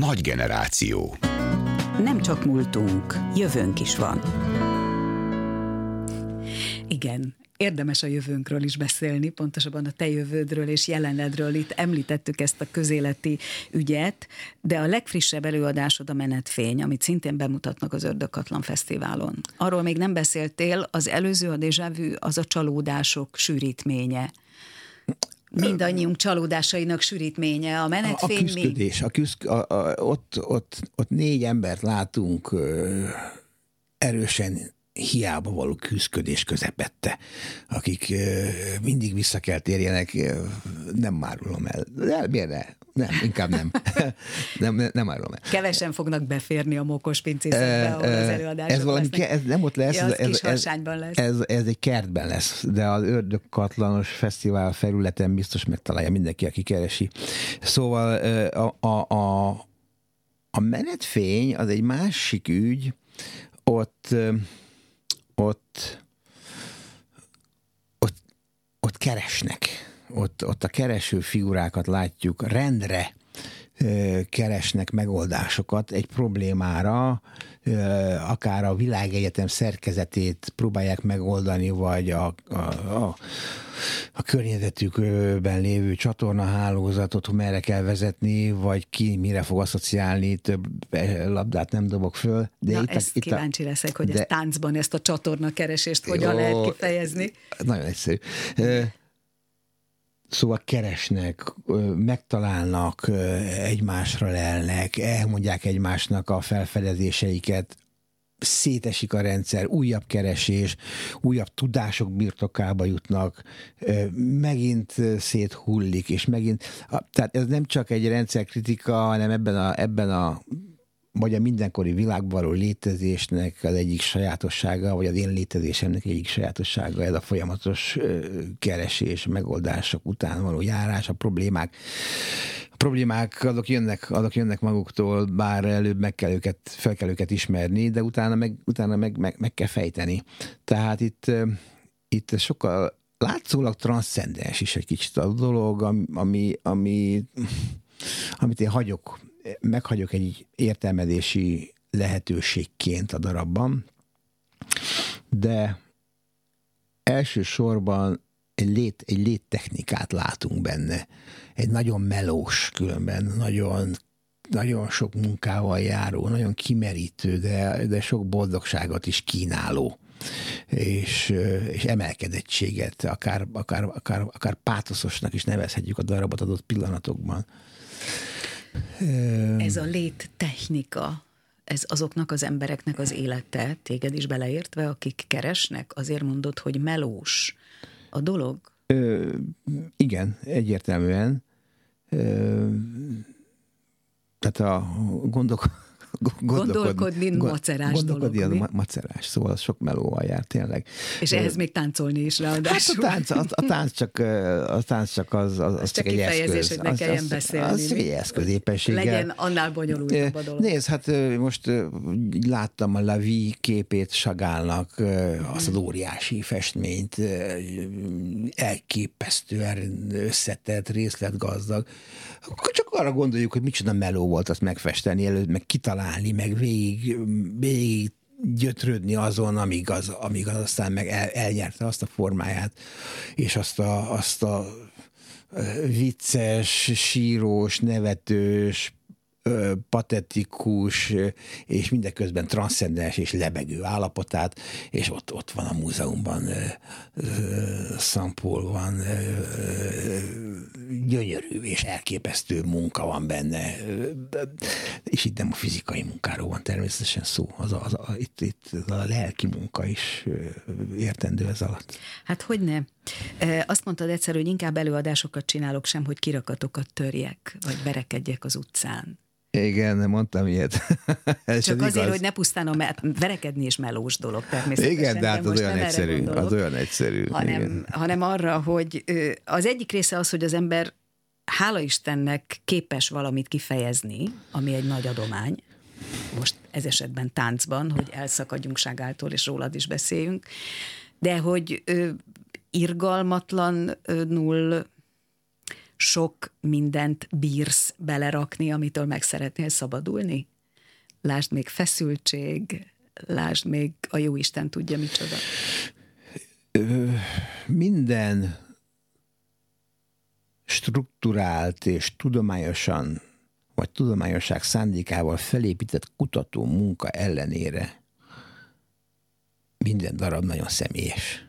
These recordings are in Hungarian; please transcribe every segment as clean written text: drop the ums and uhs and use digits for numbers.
Nagy generáció. Nem csak múltunk, jövőnk is van. Igen, érdemes a jövőnkről is beszélni, pontosabban a te jövődről és jelenedről. Itt említettük ezt a közéleti ügyet, de a legfrissebb előadásod a Menetfény, amit szintén bemutatnak az Ördögkatlan Fesztiválon. Arról még nem beszéltél, az előző, a Déjà Vu, az a csalódások sűrítménye. Mindannyiunk csalódásainak sűrítménye, a Menetfény. A küzdködés, ott 4 embert látunk erősen hiába való küzdködés közepette, akik mindig vissza kell térjenek, nem árulom el. De miért ne? Nem, inkább nem. nem árulom el. Kevesen fognak beférni a Mókos pincészetbe, ahol az előadások ez valami, ez nem ott lesz. Ja, az Kisharsányban lesz. Ez egy kertben lesz, de az Ördögkatlanos Fesztivál felületen biztos megtalálja mindenki, aki keresi. Szóval a Menetfény az egy másik ügy, ott keresnek. Ott a kereső figurákat látjuk, rendre keresnek megoldásokat egy problémára, akár a világegyetem szerkezetét próbálják megoldani, vagy a környezetükben lévő csatornahálózatot merre kell vezetni, vagy ki mire fog asszociálni, több labdát nem dobok föl. De na, kíváncsi leszek, hogy ezt táncban, ezt a csatornakeresést hogyan lehet kifejezni. Nagyon egyszerű. Szóval keresnek, megtalálnak, egymásra lelnek, elmondják egymásnak a felfedezéseiket, szétesik a rendszer, újabb keresés, újabb tudások birtokába jutnak, megint széthullik, és megint, tehát ez nem csak egy rendszerkritika, hanem ebben a vagy a mindenkori világban való létezésnek az egyik sajátossága, vagy az én létezésemnek egyik sajátossága, ez a folyamatos keresés, megoldások után való járás, a problémák azok jönnek maguktól, bár előbb fel kell őket ismerni, de utána meg kell fejteni. Tehát itt sokkal látszólag transzcendens is egy kicsit a dolog, amit én meghagyok egy értelmezési lehetőségként a darabban, de elsősorban egy léttechnikát látunk benne. Egy nagyon melós, különben nagyon sok munkával járó, nagyon kimerítő, de sok boldogságot is kínáló, és emelkedettséget, akár pátoszosnak is nevezhetjük a darabot adott pillanatokban. Ez a léttechnika, ez azoknak az embereknek az élete, téged is beleértve, akik keresnek? Azért mondod, hogy melós a dolog? Igen, egyértelműen. Tehát a gondolkodni macerás dolog. Gondolkodni macerás, szóval az sok melóval jár tényleg. És ehhez még táncolni is ráadásul. Hát a tánc csak az csak egy eszköz. Hogy ne kelljen beszélni. Az egy eszköz éppenséggel. Legyen annál bonyolultabb a dolog. Nézd, hát most láttam a La Vie képét Chagallnak, azt az óriási festményt, elképesztően összetett, részletgazdag. Csak arra gondoljuk, hogy micsoda meló volt azt megfesteni előtt, meg kitalálni, meg végig gyötrődni azon, amíg az aztán meg elnyerte azt a formáját, és azt a vicces, sírós, nevetős, patetikus, és mindeközben transzcendens és lebegő állapotát, és ott van a múzeumban Saint-Paul van, gyönyörű és elképesztő munka van benne, és itt nem a fizikai munkáról van természetesen szó, itt a lelki munka is értendő ez alatt. Hát hogyne? Azt mondtad egyszer, hogy inkább előadásokat csinálok sem, hogy kirakatokat törjek, vagy verekedjek az utcán. Igen, nem mondtam ilyet. Csak azért, igaz, hogy ne pusztán verekedni és melós dolog természetesen. Igen, de hát az olyan egyszerű. Hanem arra, hogy az egyik része az, hogy az ember hála Istennek képes valamit kifejezni, ami egy nagy adomány, most ez esetben táncban, hogy elszakadjunk Chagalltól, és rólad is beszéljünk, de hogy irgalmatlanul sok mindent bírsz belerakni, amitől meg szeretnél szabadulni? Lásd még feszültség, lásd még a jóisten tudja micsoda. Minden strukturált és tudományosan, vagy tudományosság szándékával felépített kutató munka ellenére minden darab nagyon személyes.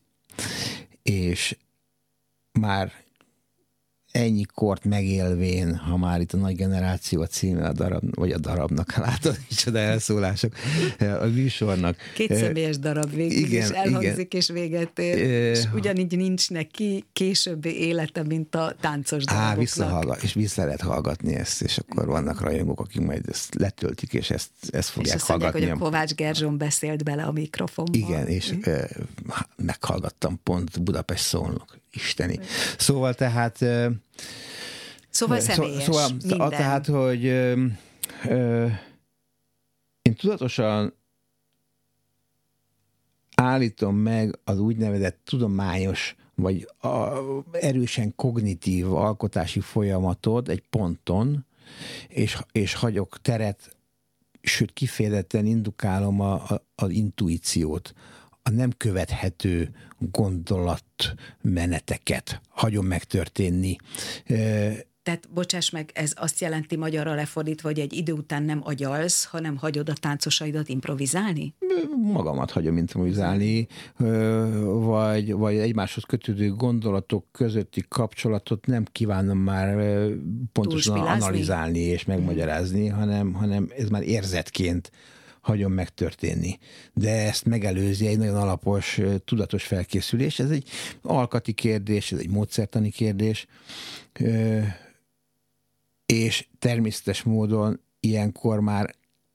És már ennyi kort megélvén, ha már itt a Nagy Generáció a címe a darab, vagy a darabnak, látod, micsoda elszólások, a műsornak. Kétszemélyes darab végül igen, is elhangzik igen. És véget ér, és ugyanígy nincs neki későbbi élete, mint a táncos daraboknak. És vissza lehet hallgatni ezt, és akkor vannak rajongók, akik majd ezt letöltik, és ezt fogják és hallgatni. És hogy a Kovács Gerzson beszélt bele a mikrofonba. Igen, és meghallgattam pont Budapest Szolnok. Isteni. Szóval tehát... Szóval személyes, minden. Tehát, hogy én tudatosan állítom meg az úgynevezett tudományos, vagy erősen kognitív alkotási folyamatot egy ponton, és hagyok teret, sőt kifejezetten indukálom az intuíciót, a nem követhető gondolatmeneteket hagyom megtörténni. Tehát, bocsáss meg, ez azt jelenti magyarra lefordítva, hogy egy idő után nem agyalsz, hanem hagyod a táncosaidat improvizálni? Magamat hagyom improvizálni, vagy egymáshoz kötődő gondolatok közötti kapcsolatot nem kívánom már pontosan analizálni és megmagyarázni, hanem ez már érzetként hagyom megtörténni. De ezt megelőzi egy nagyon alapos, tudatos felkészülés. Ez egy alkati kérdés, ez egy módszertani kérdés, és természetes módon ilyenkor már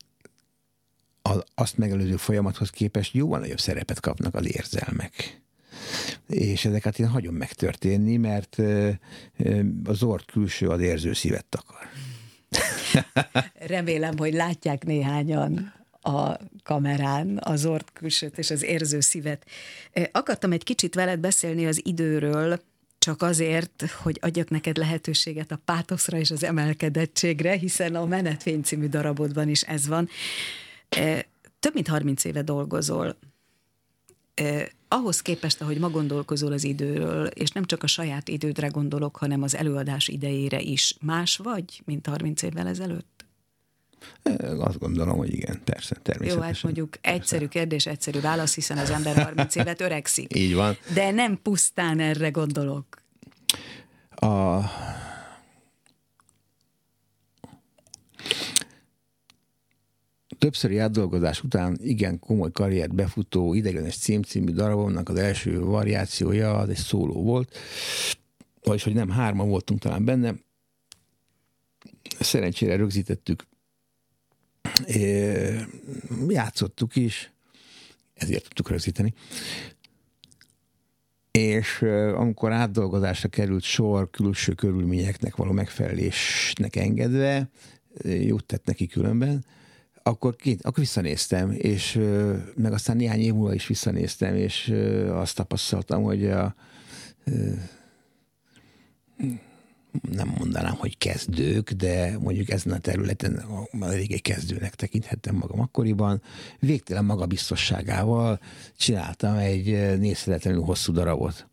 azt megelőző folyamathoz képest jóval nagyobb szerepet kapnak az érzelmek. És ezeket én hagyom megtörténni, mert az orr külső az érző szívet takar. Remélem, hogy látják néhányan a kamerán az orr külsőt és az érző szívet. Akartam egy kicsit veled beszélni az időről, csak azért, hogy adjak neked lehetőséget a pátoszra és az emelkedettségre, hiszen a Menetfény című darabodban is ez van. Több mint 30 éve dolgozol. Ahhoz képest, ahogy ma gondolkozol az időről, és nem csak a saját idődre gondolok, hanem az előadás idejére is, más vagy, mint 30 évvel ezelőtt? Azt gondolom, hogy igen, persze, természetesen. Jó, hát mondjuk egyszerű kérdés, egyszerű válasz, hiszen az ember 30 évet öregszik. Így van. De nem pusztán erre gondolok. Többszöri átdolgozás után igen komoly karriert befutó Ideiglenes című darabomnak az első variációja, az egy szóló volt, vagyis, hogy nem, 3 voltunk talán benne. Szerencsére rögzítettük, játszottuk is, ezért tudtuk rögzíteni. És amikor átdolgozásra került sor külső körülményeknek való megfelelésnek engedve, jót tett neki különben, akkor visszanéztem, és meg aztán néhány év múlva is visszanéztem, és azt tapasztaltam, hogy nem mondanám, hogy kezdők, de mondjuk ezen a területen eléggé kezdőnek tekinthettem magam akkoriban. Végtelen magabiztosságával csináltam egy nézhetetlenül hosszú darabot.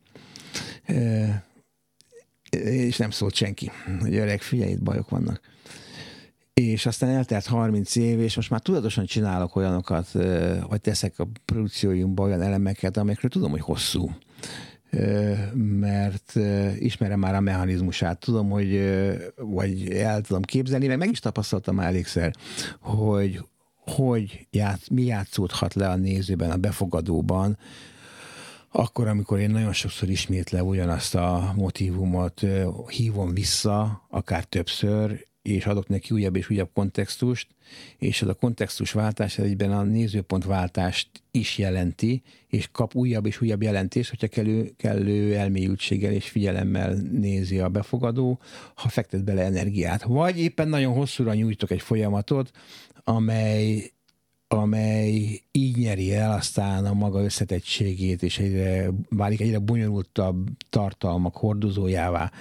És nem szólt senki, hogy öreg, figyelj, itt bajok vannak. És aztán eltelt 30 év, és most már tudatosan csinálok olyanokat, vagy teszek a produkcióinkba olyan elemeket, amelyekről tudom, hogy hosszú. Mert ismerem már a mechanizmusát, tudom, vagy el tudom képzelni, meg is tapasztaltam már elégszer, mi játszódhat le a nézőben, a befogadóban, akkor, amikor én nagyon sokszor ismétlem ugyanazt a motívumot, hívom vissza, akár többször, és adok neki újabb és újabb kontextust, és ez a kontextusváltás egyben a nézőpontváltást is jelenti, és kap újabb és újabb jelentést, hogyha kellő elmélyültséggel és figyelemmel nézi a befogadó, ha fektet bele energiát. Vagy éppen nagyon hosszúra nyújtok egy folyamatot, amely amely így nyeri el aztán a maga összetettségét, és válik egyre bonyolultabb tartalmak hordozójává.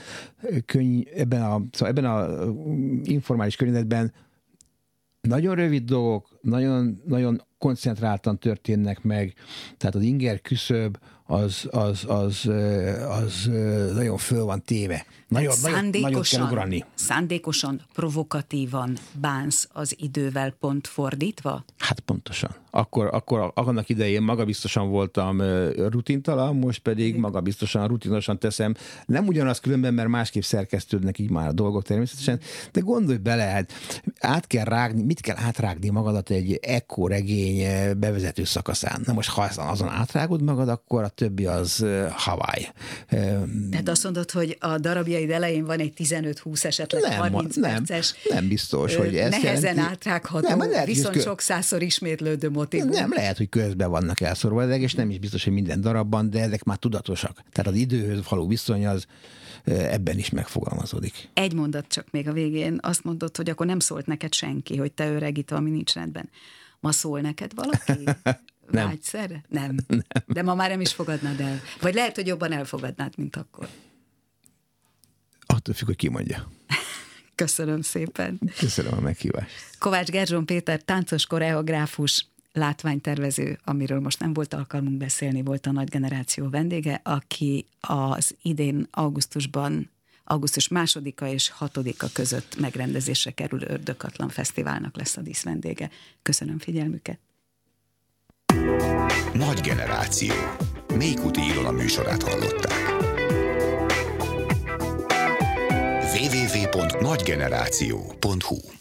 Ebben a informális környezetben nagyon rövid dolgok, nagyon, nagyon koncentráltan történnek meg, tehát az inger küszöb az nagyon föl van téve. Nagyon kell ugrani. Szándékosan, provokatívan bánsz az idővel pont fordítva? Hát pontosan. Akkor annak idején magabiztosan voltam rutintalan, most pedig magabiztosan, rutinosan teszem. Nem ugyanaz különben, mert másképp szerkesztődnek így már a dolgok természetesen, de gondolj bele, hát mit kell átrágni magadat egy Echo regény bevezető szakaszán. Na most, ha azon átrágod magad, akkor a többi az Hawaii. Tehát azt mondod, hogy a darabjaid elején van egy 15-20, esetleg 30 perces. Nem biztos, hogy ez nehezen átrágható, viszont sok százszor ismétlődő motivum. Nem, lehet, hogy közben vannak elszorva ezek, és nem is biztos, hogy minden darabban, de ezek már tudatosak. Tehát az időhöz való viszony az ebben is megfogalmazódik. Egy mondat csak még a végén. Azt mondod, hogy akkor nem szólt neked senki, hogy te öreg, itt valami nincs rendben. Ma szól neked valaki? Vágyszerre? Nem. De ma már nem is fogadnád el. Vagy lehet, hogy jobban elfogadnád, mint akkor. Attól függ, hogy ki mondja. Köszönöm szépen. Köszönöm a meghívást. Kovács Gerzson Péter, táncos koreográfus, látványtervező, amiről most nem volt alkalmunk beszélni, volt a Nagy Generáció vendége, aki az idén augusztus 2-a és 6-a között megrendezésre kerül Ördögkatlan Fesztiválnak lesz a díszvendége. Köszönöm figyelmüket. Nagy Generáció. Mékuti Ilona műsorát hallották. www.nagygeneráció.hu